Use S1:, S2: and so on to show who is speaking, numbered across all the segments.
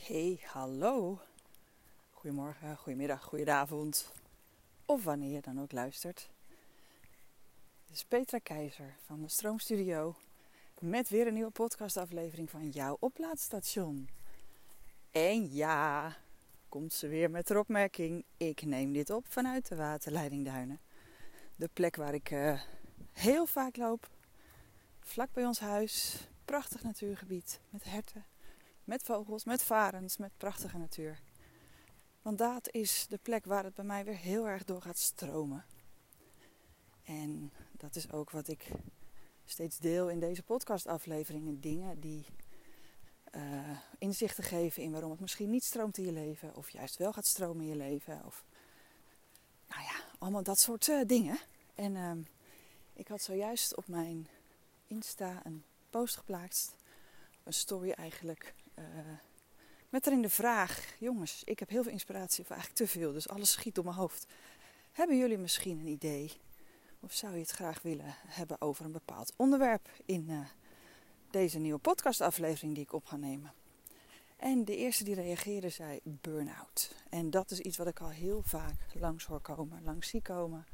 S1: Hey, hallo. Goedemorgen, goedemiddag, goedenavond. Of wanneer je dan ook luistert. Dit is Petra Keizer van de Stroomstudio. Met weer een nieuwe podcastaflevering van jouw oplaadstation. En ja, komt ze weer met de opmerking. Ik neem dit op vanuit de waterleiding Duinen. De plek waar ik heel vaak loop. Vlak bij ons huis. Prachtig natuurgebied met herten. Met vogels, met varens, met prachtige natuur. Want dat is de plek waar het bij mij weer heel erg door gaat stromen. En dat is ook wat ik steeds deel in deze podcastafleveringen. Dingen die inzichten geven in waarom het misschien niet stroomt in je leven. Of juist wel gaat stromen in je leven. Of nou ja, allemaal dat soort dingen. En ik had zojuist op mijn Insta een post geplaatst. Een story eigenlijk. Met erin de vraag, jongens, ik heb heel veel inspiratie, of eigenlijk te veel, dus alles schiet door mijn hoofd. Hebben jullie misschien een idee, of zou je het graag willen hebben over een bepaald onderwerp in deze nieuwe podcastaflevering die ik op ga nemen? En de eerste die reageerde zei burn-out. En dat is iets wat ik al heel vaak langs zie komen.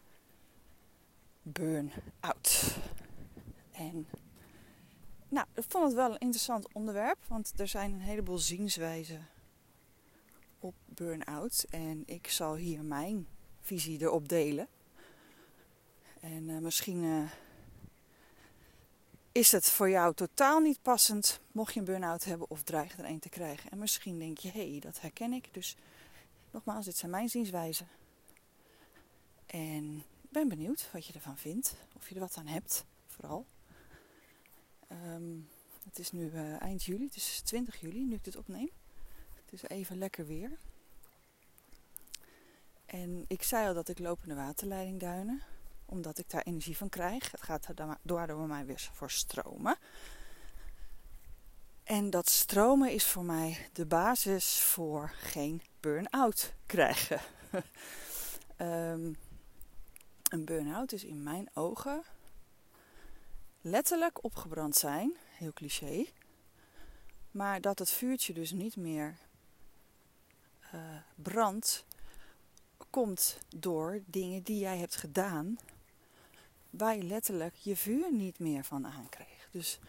S1: Burn-out. En nou, ik vond het wel een interessant onderwerp, want er zijn een heleboel zienswijzen op burn-out. En ik zal hier mijn visie erop delen. En misschien is het voor jou totaal niet passend, mocht je een burn-out hebben of dreigt er een te krijgen. En misschien denk je, hé, dat herken ik. Dus nogmaals, dit zijn mijn zienswijzen. En ik ben benieuwd wat je ervan vindt, of je er wat aan hebt, vooral. Het is nu eind juli, het is 20 juli nu ik dit opneem. Het is even lekker weer. En ik zei al dat ik loop in de waterleiding Duinen, omdat ik daar energie van krijg. Het gaat daardoor bij mij weer voor stromen. En dat stromen is voor mij de basis voor geen burn-out krijgen. Een burn-out is in mijn ogen letterlijk opgebrand zijn, heel cliché. Maar dat het vuurtje dus niet meer brandt, komt door dingen die jij hebt gedaan, waar je letterlijk je vuur niet meer van aankreeg. Dus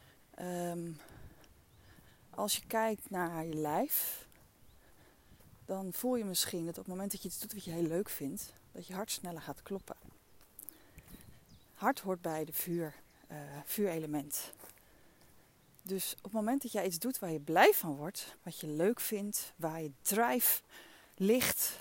S1: als je kijkt naar je lijf, dan voel je misschien dat op het moment dat je iets doet wat je heel leuk vindt, dat je hart sneller gaat kloppen. Hart hoort bij de vuurelement. Dus op het moment dat jij iets doet waar je blij van wordt, wat je leuk vindt, waar je drive ligt,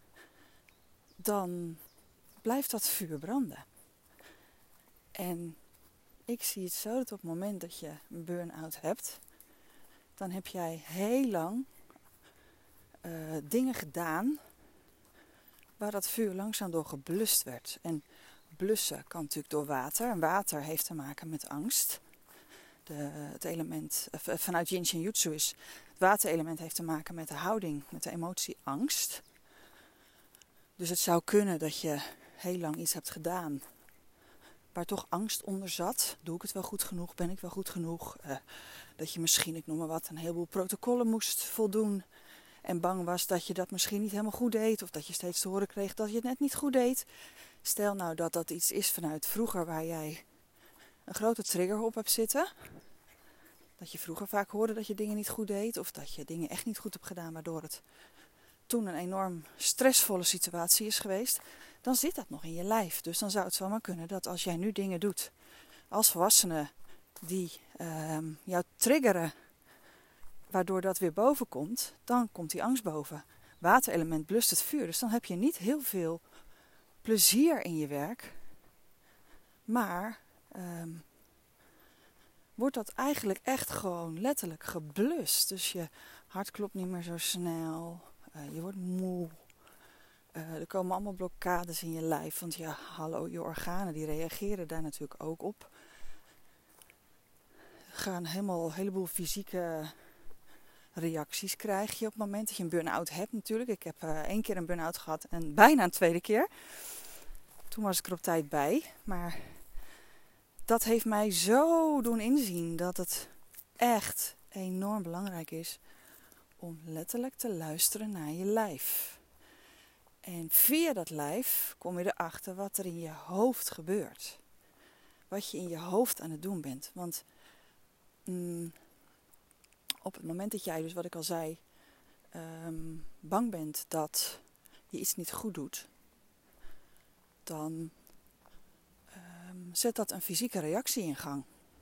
S1: dan blijft dat vuur branden. En ik zie het zo dat op het moment dat je een burn-out hebt, dan heb jij heel lang dingen gedaan waar dat vuur langzaam door geblust werd. En blussen kan natuurlijk door water. En water heeft te maken met angst. Het element vanuit Yin Shin Jutsu is het waterelement heeft te maken met de houding, met de emotie angst. Dus het zou kunnen dat je heel lang iets hebt gedaan waar toch angst onder zat. Doe ik het wel goed genoeg? Ben ik wel goed genoeg? Dat je misschien, ik noem maar wat, een heleboel protocollen moest voldoen. En bang was dat je dat misschien niet helemaal goed deed. Of dat je steeds te horen kreeg dat je het net niet goed deed. Stel nou dat dat iets is vanuit vroeger waar jij een grote trigger op hebt zitten. Dat je vroeger vaak hoorde dat je dingen niet goed deed. Of dat je dingen echt niet goed hebt gedaan. Waardoor het toen een enorm stressvolle situatie is geweest. Dan zit dat nog in je lijf. Dus dan zou het zomaar kunnen dat als jij nu dingen doet als volwassene die jou triggeren, waardoor dat weer boven komt, dan komt die angst boven. Waterelement blust het vuur. Dus dan heb je niet heel veel plezier in je werk. Maar wordt dat eigenlijk echt gewoon letterlijk geblust. Dus je hart klopt niet meer zo snel. Je wordt moe. Er komen allemaal blokkades in je lijf. Want ja, hallo, je organen die reageren daar natuurlijk ook op. Er gaan een heleboel fysieke reacties krijg je op het moment dat je een burn-out hebt natuurlijk. Ik heb 1 keer een burn-out gehad en bijna een 2e keer. Toen was ik er op tijd bij. Maar dat heeft mij zo doen inzien dat het echt enorm belangrijk is om letterlijk te luisteren naar je lijf. En via dat lijf kom je erachter wat er in je hoofd gebeurt. Wat je in je hoofd aan het doen bent. Want op het moment dat jij, dus wat ik al zei, bang bent dat je iets niet goed doet, dan zet dat een fysieke reactie in gang.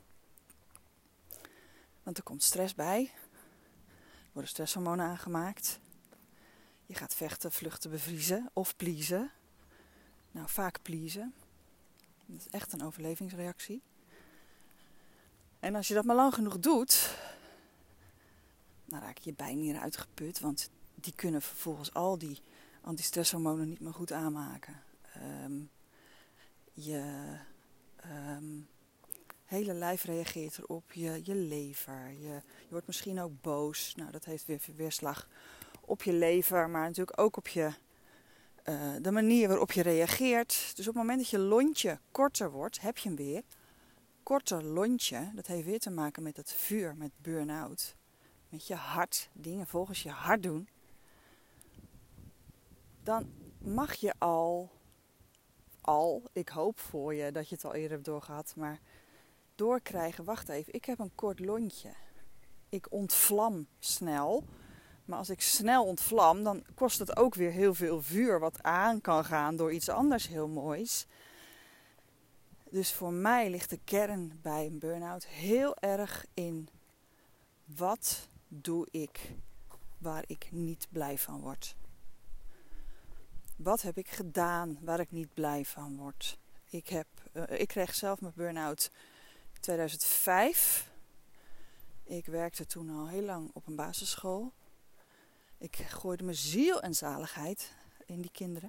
S1: Want er komt stress bij, er worden stresshormonen aangemaakt. Je gaat vechten, vluchten, bevriezen of pleasen. Nou, vaak pleasen. Dat is echt een overlevingsreactie. En als je dat maar lang genoeg doet, dan raak je bijnieren uitgeput. Want die kunnen vervolgens al die antistresshormonen niet meer goed aanmaken. Je hele lijf reageert erop. Je lever. Je wordt misschien ook boos. Nou, dat heeft weer weerslag op je lever. Maar natuurlijk ook op de manier waarop je reageert. Dus op het moment dat je lontje korter wordt, heb je hem weer. Korter lontje, dat heeft weer te maken met het vuur, met burn-out. Met je hart, dingen volgens je hart doen. Dan mag je ik hoop voor je dat je het al eerder hebt doorgehad, maar doorkrijgen, wacht even, ik heb een kort lontje. Ik ontvlam snel. Maar als ik snel ontvlam, dan kost het ook weer heel veel vuur wat aan kan gaan door iets anders heel moois. Dus voor mij ligt de kern bij een burn-out heel erg in wat doe ik waar ik niet blij van word. Wat heb ik gedaan waar ik niet blij van word. Ik kreeg zelf mijn burn-out in 2005. Ik werkte toen al heel lang op een basisschool. Ik gooide mijn ziel en zaligheid in die kinderen.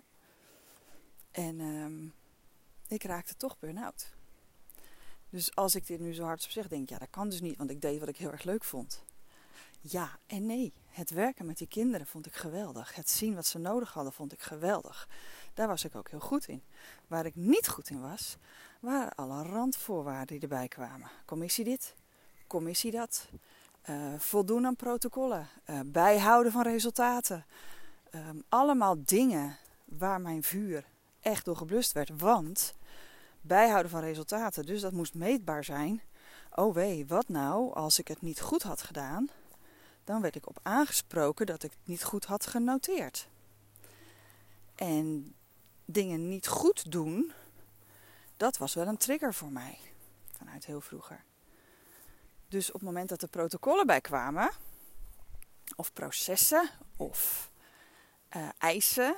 S1: En ik raakte toch burn-out. Dus als ik dit nu zo hardop zeg, denk ik, ja, dat kan dus niet, want ik deed wat ik heel erg leuk vond. Ja en nee. Het werken met die kinderen vond ik geweldig. Het zien wat ze nodig hadden vond ik geweldig. Daar was ik ook heel goed in. Waar ik niet goed in was, waren alle randvoorwaarden die erbij kwamen. Commissie dit, commissie dat. Voldoen aan protocollen. Bijhouden van resultaten. Allemaal dingen waar mijn vuur echt door geblust werd. Want bijhouden van resultaten, dus dat moest meetbaar zijn. Oh wee, wat nou als ik het niet goed had gedaan? Dan werd ik op aangesproken dat ik het niet goed had genoteerd. En dingen niet goed doen, dat was wel een trigger voor mij. Vanuit heel vroeger. Dus op het moment dat er protocollen bij kwamen, of processen, of eisen,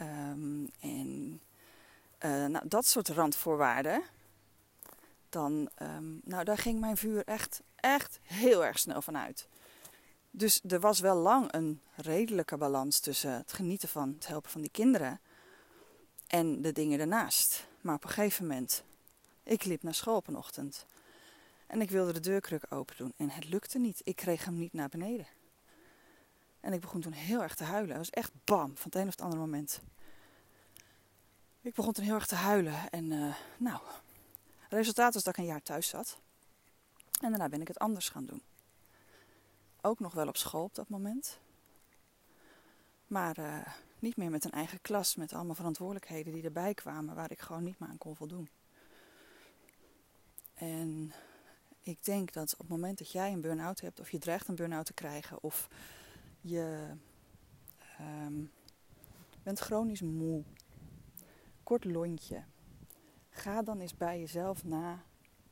S1: dat soort randvoorwaarden, dan daar ging mijn vuur echt heel erg snel van uit. Dus er was wel lang een redelijke balans tussen het genieten van het helpen van die kinderen en de dingen daarnaast. Maar op een gegeven moment, ik liep naar school op een ochtend en ik wilde de deurkruk open doen en het lukte niet. Ik kreeg hem niet naar beneden. En ik begon toen heel erg te huilen. Het was echt bam, van het een of het andere moment. Ik begon toen heel erg te huilen en het resultaat was dat ik een jaar thuis zat. En daarna ben ik het anders gaan doen. Ook nog wel op school op dat moment. Maar niet meer met een eigen klas, met allemaal verantwoordelijkheden die erbij kwamen, waar ik gewoon niet meer aan kon voldoen. En ik denk dat op het moment dat jij een burn-out hebt, of je dreigt een burn-out te krijgen, of je bent chronisch moe, kort lontje, ga dan eens bij jezelf na.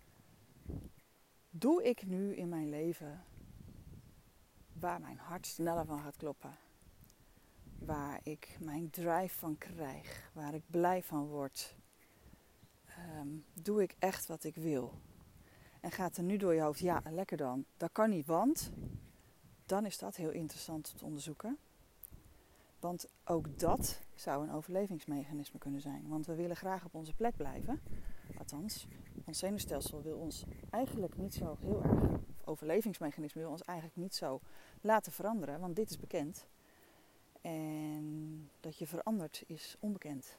S1: Doe ik nu in mijn leven waar mijn hart sneller van gaat kloppen? Waar ik mijn drive van krijg, waar ik blij van word? Doe ik echt wat ik wil? En gaat er nu door je hoofd, ja, lekker dan. Dat kan niet, want dan is dat heel interessant te onderzoeken. Want ook dat zou een overlevingsmechanisme kunnen zijn. Want we willen graag op onze plek blijven. Althans, ons zenuwstelsel wil ons eigenlijk niet zo heel erg, overlevingsmechanisme wil ons eigenlijk niet zo laten veranderen. Want dit is bekend. En dat je verandert is onbekend.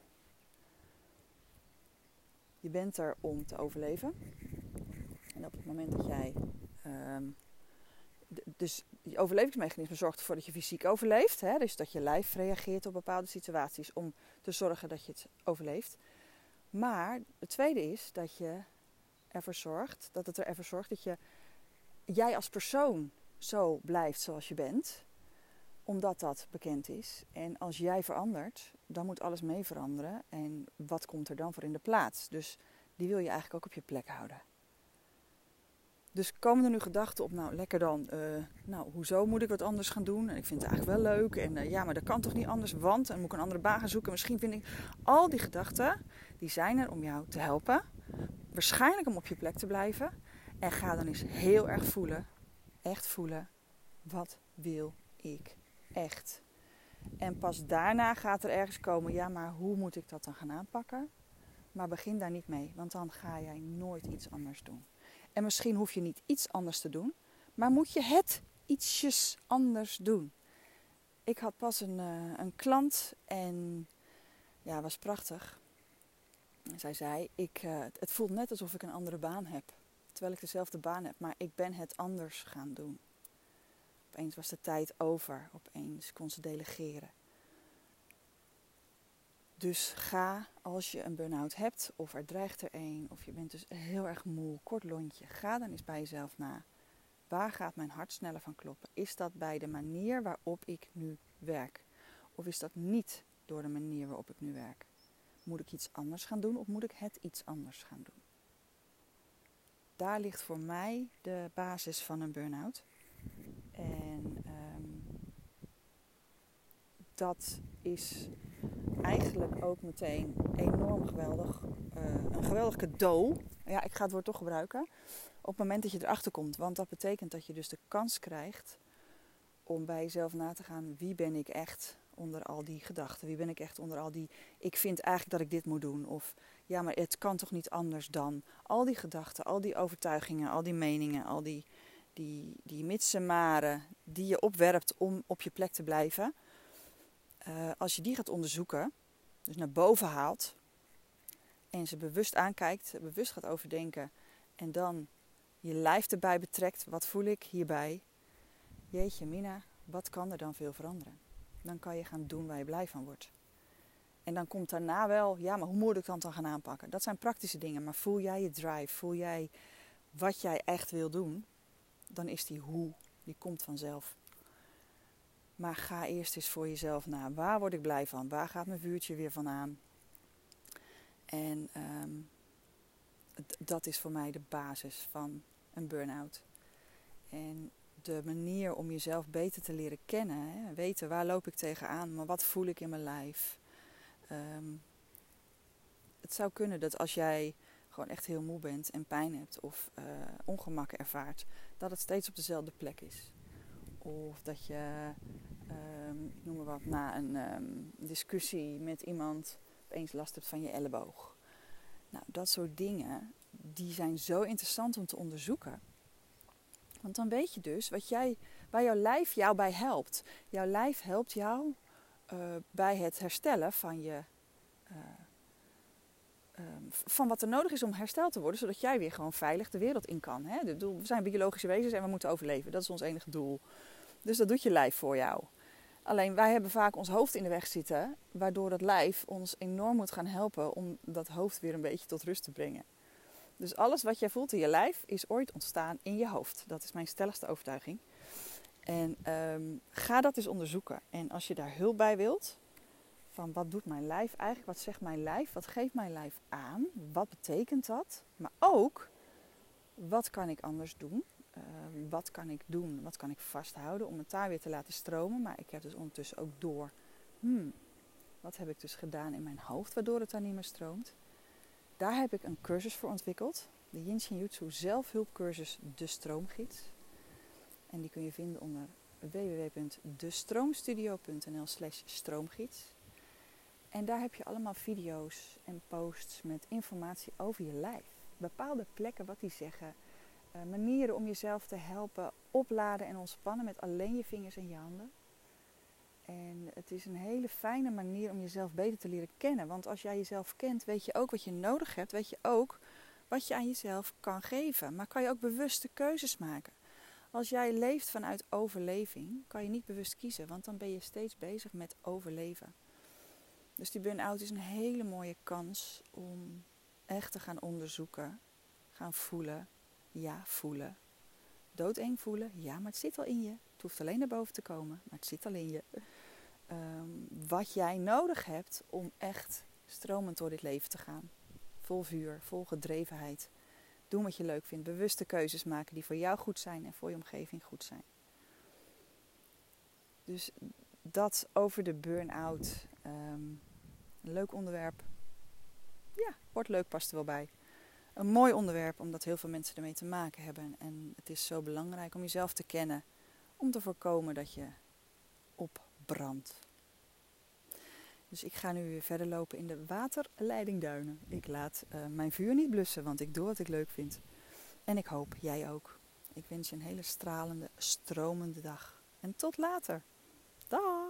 S1: Je bent er om te overleven. En op het moment dat jij Dus die overlevingsmechanisme zorgt ervoor dat je fysiek overleeft. Hè? Dus dat je lijf reageert op bepaalde situaties om te zorgen dat je het overleeft. Maar het tweede is dat het ervoor zorgt dat jij als persoon zo blijft zoals je bent. Omdat dat bekend is. En als jij verandert, dan moet alles mee veranderen. En wat komt er dan voor in de plaats? Dus die wil je eigenlijk ook op je plek houden. Dus komen er nu gedachten op, nou lekker dan, hoezo moet ik wat anders gaan doen? En ik vind het eigenlijk wel leuk. En maar dat kan toch niet anders, want dan moet ik een andere baan gaan zoeken. Misschien vind ik, al die gedachten, die zijn er om jou te helpen. Waarschijnlijk om op je plek te blijven. En ga dan eens heel erg voelen, echt voelen, wat wil ik echt? En pas daarna gaat er ergens komen, ja maar hoe moet ik dat dan gaan aanpakken? Maar begin daar niet mee, want dan ga jij nooit iets anders doen. En misschien hoef je niet iets anders te doen, maar moet je het ietsjes anders doen. Ik had pas een klant en ja, was prachtig. Zij zei, het voelt net alsof ik een andere baan heb. Terwijl ik dezelfde baan heb, maar ik ben het anders gaan doen. Opeens was de tijd over, opeens kon ze delegeren. Dus ga, als je een burn-out hebt, of er dreigt er een, of je bent dus heel erg moe, kort lontje, ga dan eens bij jezelf na. Waar gaat mijn hart sneller van kloppen? Is dat bij de manier waarop ik nu werk? Of is dat niet door de manier waarop ik nu werk? Moet ik iets anders gaan doen of moet ik het iets anders gaan doen? Daar ligt voor mij de basis van een burn-out. En dat is eigenlijk ook meteen enorm geweldig. Een geweldig cadeau. Ja, ik ga het woord toch gebruiken. Op het moment dat je erachter komt. Want dat betekent dat je dus de kans krijgt om bij jezelf na te gaan. Wie ben ik echt onder al die gedachten? Wie ben ik echt onder al die... Ik vind eigenlijk dat ik dit moet doen. Of ja, maar het kan toch niet anders dan. Al die gedachten, al die overtuigingen, al die meningen, al die mitsen maren die je opwerpt om op je plek te blijven. Als je die gaat onderzoeken, dus naar boven haalt en ze bewust aankijkt, bewust gaat overdenken en dan je lijf erbij betrekt, wat voel ik hierbij? Jeetje mina, wat kan er dan veel veranderen? Dan kan je gaan doen waar je blij van wordt. En dan komt daarna wel, ja maar hoe moet ik dan gaan aanpakken? Dat zijn praktische dingen, maar voel jij je drive, voel jij wat jij echt wil doen, dan is die hoe, die komt vanzelf. Maar ga eerst eens voor jezelf na. Waar word ik blij van? Waar gaat mijn vuurtje weer van aan? En dat is voor mij de basis van een burn-out. En de manier om jezelf beter te leren kennen. Hè? Weten waar loop ik tegenaan, maar wat voel ik in mijn lijf. Het zou kunnen dat als jij gewoon echt heel moe bent en pijn hebt of ongemakken ervaart, dat het steeds op dezelfde plek is. Of dat je, ik noem maar wat, na een discussie met iemand opeens last hebt van je elleboog. Nou, dat soort dingen, die zijn zo interessant om te onderzoeken. Want dan weet je dus waar jouw lijf jou bij helpt. Jouw lijf helpt jou bij het herstellen van van wat er nodig is om hersteld te worden, zodat jij weer gewoon veilig de wereld in kan. Hè? We zijn biologische wezens en we moeten overleven. Dat is ons enige doel. Dus dat doet je lijf voor jou. Alleen wij hebben vaak ons hoofd in de weg zitten, waardoor dat lijf ons enorm moet gaan helpen om dat hoofd weer een beetje tot rust te brengen. Dus alles wat jij voelt in je lijf is ooit ontstaan in je hoofd. Dat is mijn stelligste overtuiging. En ga dat eens onderzoeken. En als je daar hulp bij wilt, van wat doet mijn lijf eigenlijk, wat zegt mijn lijf, wat geeft mijn lijf aan, wat betekent dat? Maar ook, wat kan ik anders doen? Wat kan ik doen? Wat kan ik vasthouden om het daar weer te laten stromen? Maar ik heb dus ondertussen ook door, wat heb ik dus gedaan in mijn hoofd waardoor het daar niet meer stroomt? Daar heb ik een cursus voor ontwikkeld. De Yin Shin Jutsu zelfhulpcursus De Stroomgids. En die kun je vinden onder www.destroomstudio.nl/stroomgids. En daar heb je allemaal video's en posts met informatie over je lijf. Bepaalde plekken wat die zeggen. Manieren om jezelf te helpen opladen en ontspannen met alleen je vingers en je handen. En het is een hele fijne manier om jezelf beter te leren kennen. Want als jij jezelf kent, weet je ook wat je nodig hebt. Weet je ook wat je aan jezelf kan geven. Maar kan je ook bewuste keuzes maken. Als jij leeft vanuit overleving, kan je niet bewust kiezen, want dan ben je steeds bezig met overleven. Dus die burn-out is een hele mooie kans om echt te gaan onderzoeken, gaan voelen. Ja, voelen. Doodeng voelen, ja, maar het zit al in je. Het hoeft alleen naar boven te komen, maar het zit al in je. Wat jij nodig hebt om echt stromend door dit leven te gaan. Vol vuur, vol gedrevenheid. Doen wat je leuk vindt. Bewuste keuzes maken die voor jou goed zijn en voor je omgeving goed zijn. Dus dat over de burn-out. Een leuk onderwerp. Ja, wordt leuk, past er wel bij. Een mooi onderwerp, omdat heel veel mensen ermee te maken hebben. En het is zo belangrijk om jezelf te kennen. Om te voorkomen dat je opbrandt. Dus ik ga nu weer verder lopen in de waterleidingduinen. Ik laat mijn vuur niet blussen, want ik doe wat ik leuk vind. En ik hoop, jij ook. Ik wens je een hele stralende, stromende dag. En tot later. Dag!